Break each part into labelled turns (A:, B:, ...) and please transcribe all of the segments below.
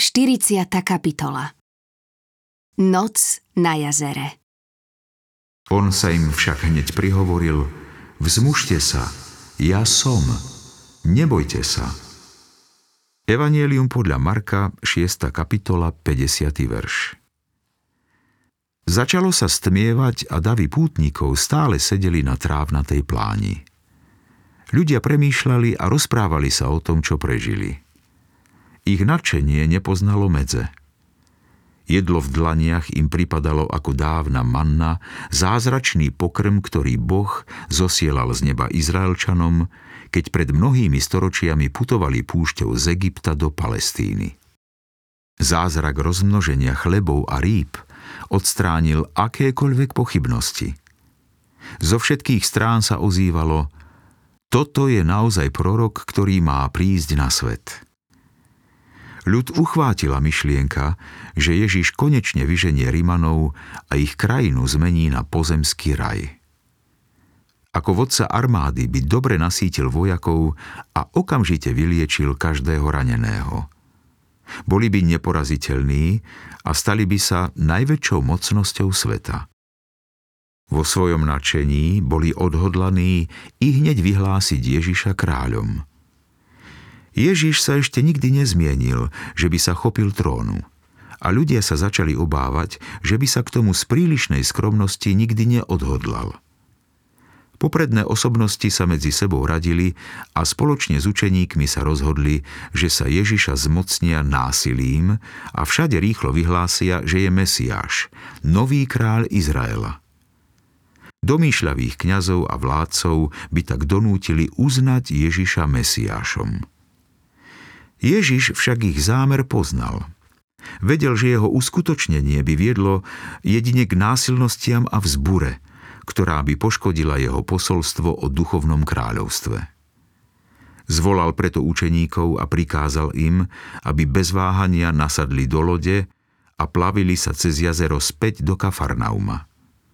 A: 40. kapitola. Noc na jazere.
B: On sa im však hneď prihovoril: Vzmužte sa, ja som, nebojte sa. Evanjelium podľa Marka, 6. kapitola, 50. verš. Začalo sa stmievať a davy pútnikov stále sedeli na trávnatej pláni. Ľudia premýšľali a rozprávali sa o tom, čo prežili. Ich nadšenie nepoznalo medze. Jedlo v dlaniach im pripadalo ako dávna manna, zázračný pokrm, ktorý Boh zosielal z neba Izraelčanom, keď pred mnohými storočiami putovali púšťou z Egypta do Palestíny. Zázrak rozmnoženia chlebov a rýb odstránil akékoľvek pochybnosti. Zo všetkých strán sa ozývalo: toto je naozaj prorok, ktorý má prísť na svet. Ľud uchvátila myšlienka, že Ježiš konečne vyženie Rimanov a ich krajinu zmení na pozemský raj. Ako vodca armády by dobre nasítil vojakov a okamžite vyliečil každého raneného. Boli by neporaziteľní a stali by sa najväčšou mocnosťou sveta. Vo svojom nadšení boli odhodlaní i hneď vyhlásiť Ježiša kráľom. Ježiš sa ešte nikdy nezmienil, že by sa chopil trónu, a ľudia sa začali obávať, že by sa k tomu z prílišnej skromnosti nikdy neodhodlal. Popredné osobnosti sa medzi sebou radili a spoločne s učeníkmi sa rozhodli, že sa Ježiša zmocnia násilím a všade rýchlo vyhlásia, že je Mesiáš, nový kráľ Izraela. Domýšľavých kňazov a vládcov by tak donútili uznať Ježiša Mesiášom. Ježiš však ich zámer poznal. Vedel, že jeho uskutočnenie by viedlo jedine k násilnostiam a vzbure, ktorá by poškodila jeho posolstvo o duchovnom kráľovstve. Zvolal preto učeníkov a prikázal im, aby bez váhania nasadli do lode a plavili sa cez jazero späť do Kafarnauma.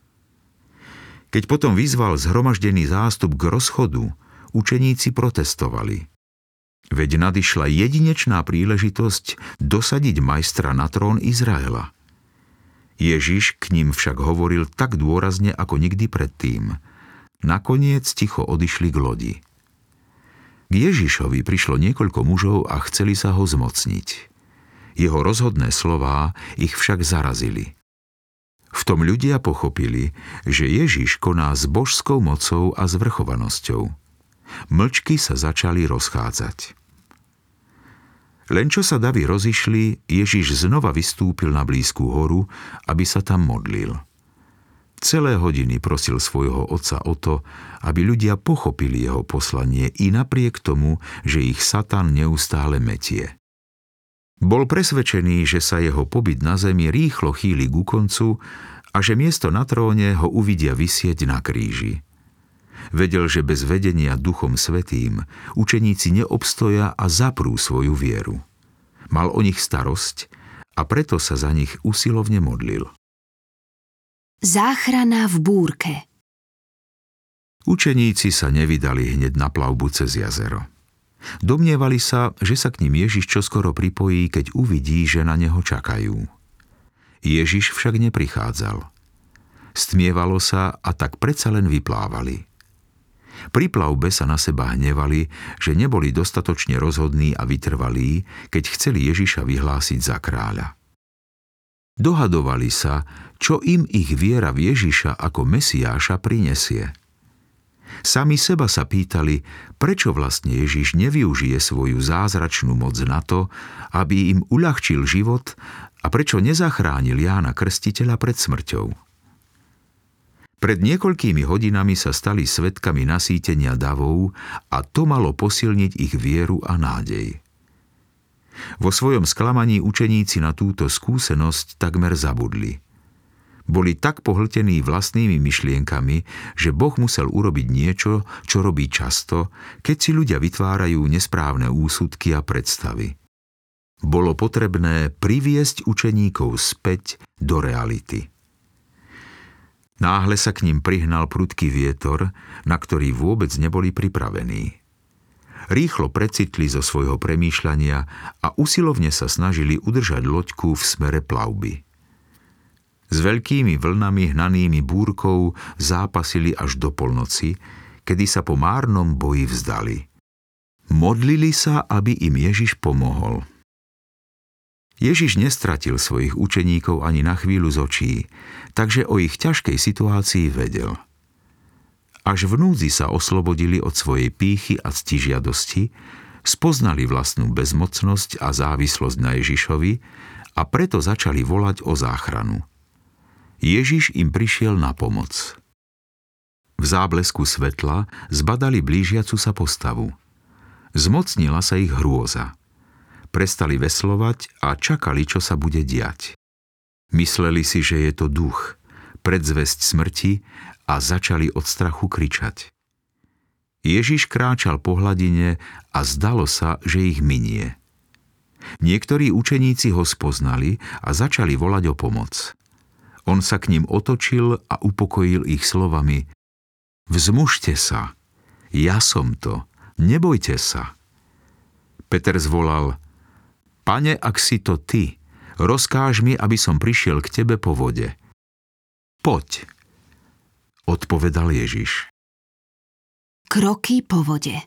B: Keď potom vyzval zhromaždený zástup k rozchodu, učeníci protestovali. Veď nadišla jedinečná príležitosť dosadiť majstra na trón Izraela. Ježiš k ním však hovoril tak dôrazne ako nikdy predtým. Nakoniec ticho odišli k lodi. K Ježišovi prišlo niekoľko mužov a chceli sa ho zmocniť. Jeho rozhodné slová ich však zarazili. V tom ľudia pochopili, že Ježiš koná s božskou mocou a zvrchovanosťou. Mlčky sa začali rozchádzať. Len čo sa davy rozišli, Ježiš znova vystúpil na blízku horu, aby sa tam modlil. Celé hodiny prosil svojho Otca o to, aby ľudia pochopili jeho poslanie i napriek tomu, že ich Satan neustále metie. Bol presvedčený, že sa jeho pobyt na zemi rýchlo chýli ku koncu a že miesto na tróne ho uvidia visieť na kríži. Vedel, že bez vedenia Duchom Svätým učeníci neobstoja a zaprú svoju vieru. Mal o nich starosť a preto sa za nich usilovne modlil.
A: Záchrana v búrke.
B: Učeníci sa nevydali hneď na plavbu cez jazero. Domnievali sa, že sa k ním Ježiš čoskoro pripojí, keď uvidí, že na neho čakajú. Ježiš však neprichádzal. Stmievalo sa a tak predsa len vyplávali. Pri plavbe sa na seba hnevali, že neboli dostatočne rozhodní a vytrvalí, keď chceli Ježiša vyhlásiť za kráľa. Dohadovali sa, čo im ich viera v Ježiša ako Mesiáša prinesie. Sami seba sa pýtali, prečo vlastne Ježiš nevyužije svoju zázračnú moc na to, aby im uľahčil život, a prečo nezachránil Jána Krstiteľa pred smrťou. Pred niekoľkými hodinami sa stali svedkami nasýtenia davov a to malo posilniť ich vieru a nádej. Vo svojom sklamaní učeníci na túto skúsenosť takmer zabudli. Boli tak pohltení vlastnými myšlienkami, že Boh musel urobiť niečo, čo robí často, keď si ľudia vytvárajú nesprávne úsudky a predstavy. Bolo potrebné priviesť učeníkov späť do reality. Náhle sa k ním prihnal prudký vietor, na ktorý vôbec neboli pripravení. Rýchlo precitli zo svojho premýšľania a usilovne sa snažili udržať loďku v smere plavby. S veľkými vlnami hnanými búrkou zápasili až do polnoci, kedy sa po márnom boji vzdali. Modlili sa, aby im Ježiš pomohol. Ježiš nestratil svojich učeníkov ani na chvíľu z očí, takže o ich ťažkej situácii vedel. Až v núdzi sa oslobodili od svojej pýchy a ctižiadosti, spoznali vlastnú bezmocnosť a závislosť na Ježišovi a preto začali volať o záchranu. Ježiš im prišiel na pomoc. V záblesku svetla zbadali blížiacu sa postavu. Zmocnila sa ich hrôza. Prestali veslovať a čakali, čo sa bude diať. Mysleli si, že je to duch, predzvesť smrti a začali od strachu kričať. Ježiš kráčal po hladine a zdalo sa, že ich minie. Niektorí učeníci ho spoznali a začali volať o pomoc. On sa k ním otočil a upokojil ich slovami: Vzmužte sa, ja som to, nebojte sa. Peter zvolal: Pane, ak si to ty, rozkáž mi, aby som prišiel k tebe po vode. Poď, odpovedal Ježiš.
A: Kroky po vode.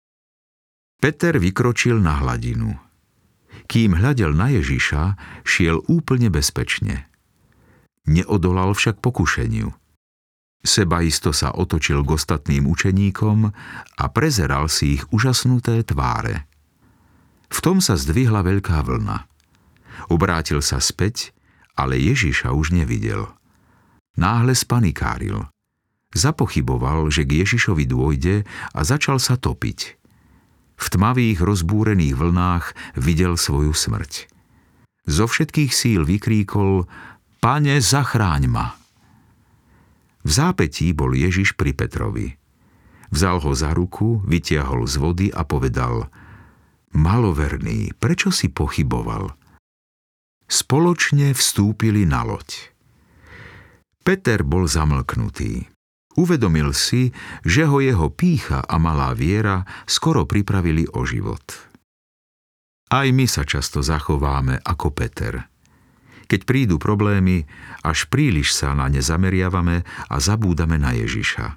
B: Peter vykročil na hladinu. Kým hľadel na Ježiša, šiel úplne bezpečne. Neodolal však pokušeniu. Sebaisto sa otočil k ostatným učeníkom a prezeral si ich úžasnuté tváre. V tom sa zdvihla veľká vlna. Obrátil sa späť, ale Ježiša už nevidel. Náhle spanikáril. Zapochyboval, že k Ježišovi dôjde a začal sa topiť. V tmavých rozbúrených vlnách videl svoju smrť. Zo všetkých síl vykríkol: Pane, zachráň ma! V zápätí bol Ježiš pri Petrovi. Vzal ho za ruku, vytiahol z vody a povedal: Maloverný, prečo si pochyboval? Spoločne vstúpili na loď. Peter bol zamlknutý. Uvedomil si, že ho jeho pýcha a malá viera skoro pripravili o život. Aj my sa často zachováme ako Peter. Keď prídu problémy, až príliš sa na ne zameriavame a zabúdame na Ježiša.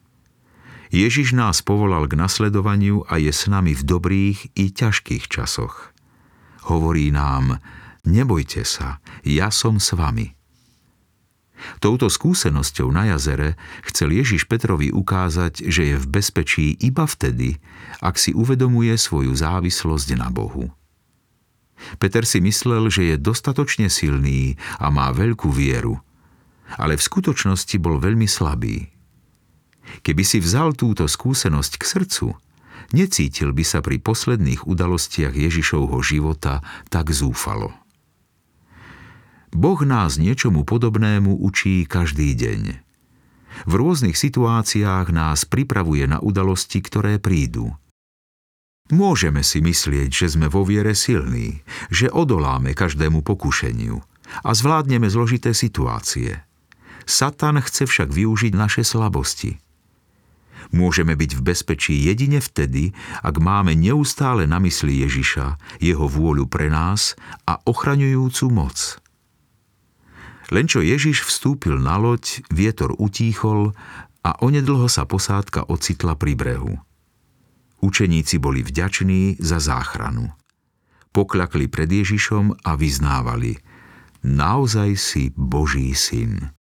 B: Ježiš nás povolal k nasledovaniu a je s nami v dobrých i ťažkých časoch. Hovorí nám: Nebojte sa, ja som s vami. Touto skúsenosťou na jazere chcel Ježiš Petrovi ukázať, že je v bezpečí iba vtedy, ak si uvedomuje svoju závislosť na Bohu. Peter si myslel, že je dostatočne silný a má veľkú vieru, ale v skutočnosti bol veľmi slabý. Keby si vzal túto skúsenosť k srdcu, necítil by sa pri posledných udalostiach Ježišovho života tak zúfalo. Boh nás niečomu podobnému učí každý deň. V rôznych situáciách nás pripravuje na udalosti, ktoré prídu. Môžeme si myslieť, že sme vo viere silní, že odoláme každému pokušeniu a zvládneme zložité situácie. Satan chce však využiť naše slabosti. Môžeme byť v bezpečí jedine vtedy, ak máme neustále na mysli Ježiša, jeho vôľu pre nás a ochraňujúcu moc. Len čo Ježiš vstúpil na loď, vietor utíchol a onedlho sa posádka ocitla pri brehu. Učeníci boli vďační za záchranu. Pokľakli pred Ježišom a vyznávali: Naozaj si Boží syn.